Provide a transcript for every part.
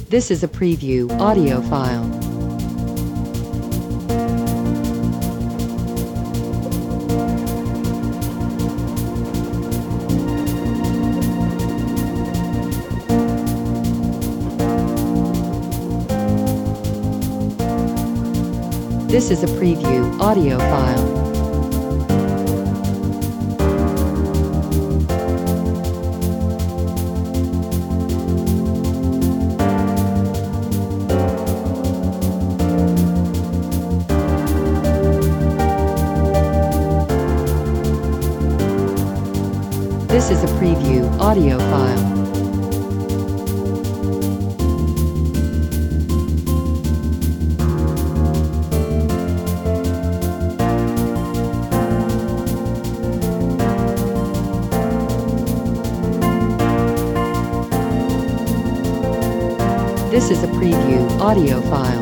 This is a preview audio file. This is a preview audio file. This is a preview audio file. This is a preview audio file.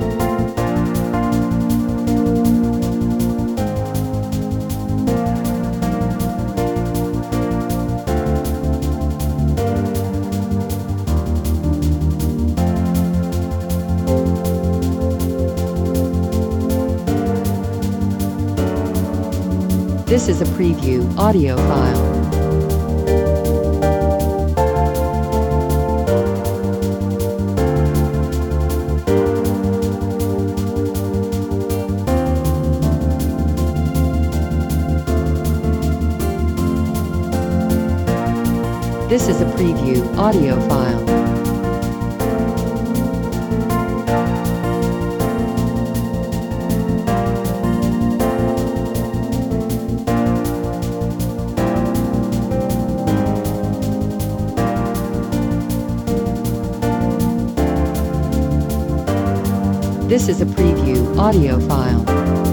This is a preview audio file. This is a preview audio file. This is a preview audio file.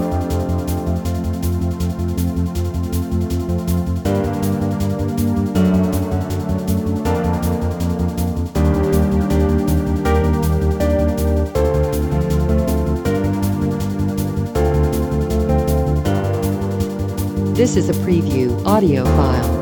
This is a preview audio file.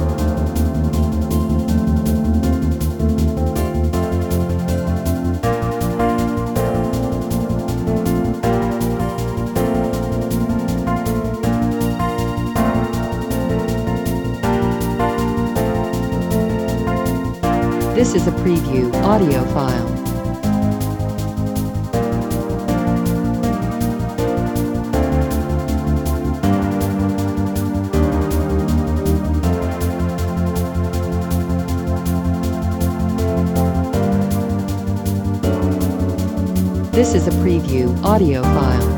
This is a preview audio file. This is a preview audio file.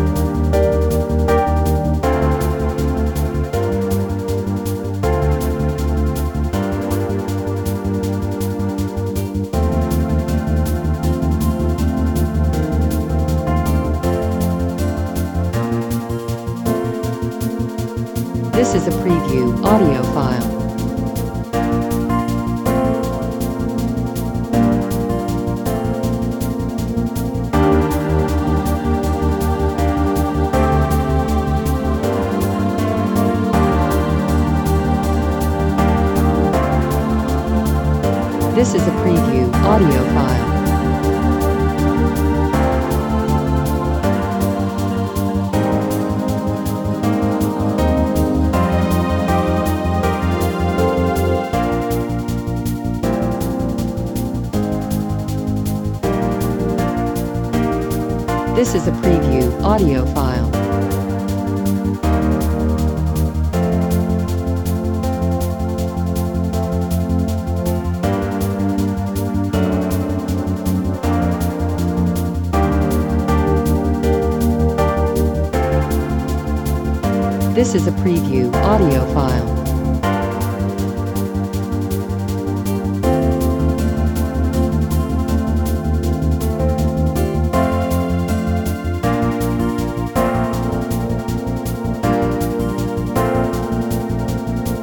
This is a preview audio file. This is a preview audio file. This is a preview audio file. This is a preview audio file.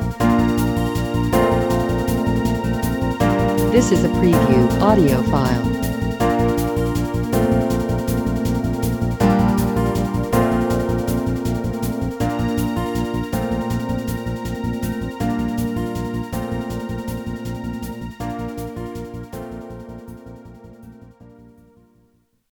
This is a preview audio file.